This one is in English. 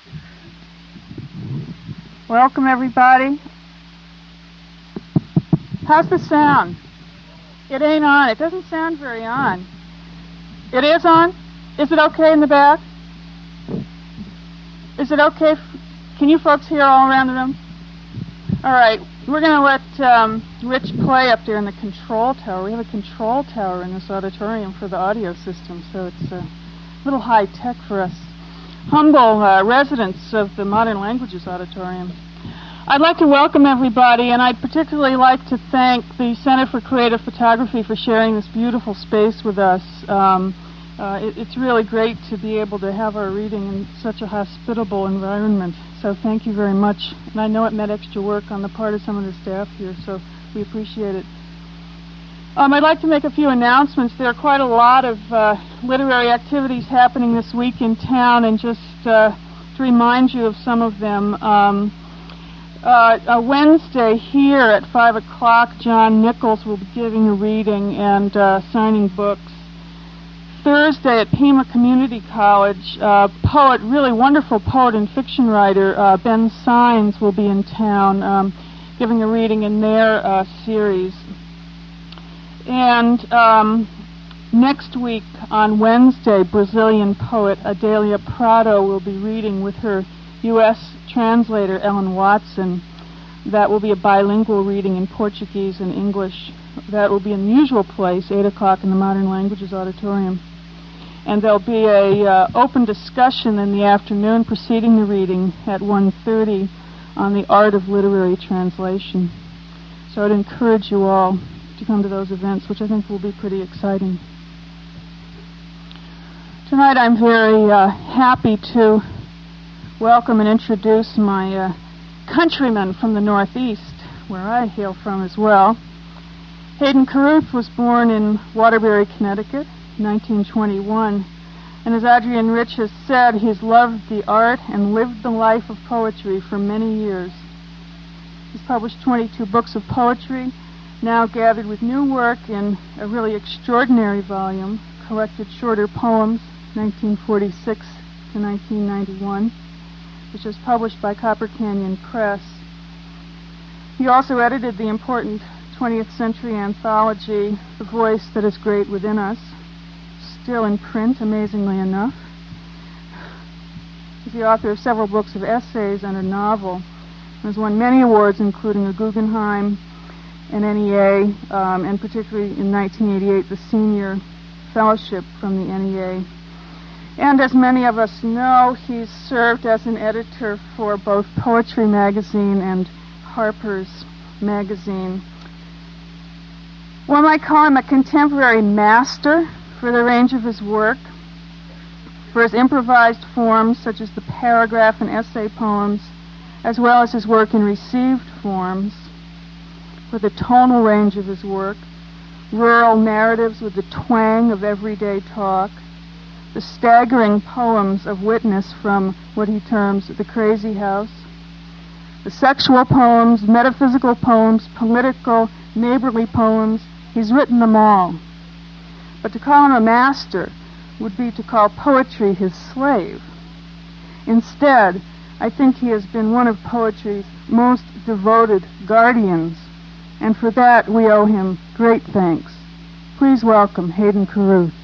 Welcome, everybody. How's the sound? It ain't on. It doesn't sound very on. It is on? Is it okay in the back? Is it okay? Can you folks hear all around the room? All right. We're going to let Rich play up there in the control tower. We have a control tower in this auditorium for the audio system, so it's a little high tech for us humble residents of the Modern Languages Auditorium. I'd like to welcome everybody, and I'd particularly like to thank the Center for Creative Photography for sharing this beautiful space with us. It's really great to be able to have our reading in such a hospitable environment, so thank you very much. And I know it meant extra work on the part of some of the staff here, so we appreciate it. I'd like to make a few announcements. There are quite a lot of literary activities happening this week in town, and just to remind you of some of them, Wednesday here at 5 o'clock, John Nichols will be giving a reading and signing books. Thursday at Pima Community College, poet, really wonderful poet and fiction writer, Ben Sines will be in town giving a reading in their series. And next week on Wednesday, Brazilian poet Adélia Prado will be reading with her U.S. translator Ellen Watson. That will be a bilingual reading in Portuguese and English. That will be in the usual place, 8 o'clock in the Modern Languages Auditorium. And there'll be a open discussion in the afternoon preceding the reading at 1:30 on the art of literary translation. So I'd encourage you all to come to those events, which I think will be pretty exciting. Tonight I'm very happy to welcome and introduce my countryman from the Northeast, where I hail from as well. Hayden Carruth was born in Waterbury, Connecticut, 1921, and as Adrienne Rich has said, he's loved the art and lived the life of poetry for many years. He's published 22 books of poetry, now gathered with new work in a really extraordinary volume, Collected Shorter Poems, 1946 to 1991, which was published by Copper Canyon Press. He also edited the important 20th century anthology, The Voice That Is Great Within Us, still in print, amazingly enough. He's the author of several books of essays and a novel, and has won many awards, including a Guggenheim, an NEA, and particularly in 1988, the Senior Fellowship from the NEA. And as many of us know, he's served as an editor for both Poetry Magazine and Harper's Magazine. One might call him a contemporary master for the range of his work, for his improvised forms such as the paragraph and essay poems, as well as his work in received forms, for the tonal range of his work, rural narratives with the twang of everyday talk, the staggering poems of witness from what he terms the crazy house, the sexual poems, metaphysical poems, political, neighborly poems. He's written them all. But to call him a master would be to call poetry his slave. Instead, I think he has been one of poetry's most devoted guardians, and for that we owe him great thanks. Please welcome Hayden Carruth.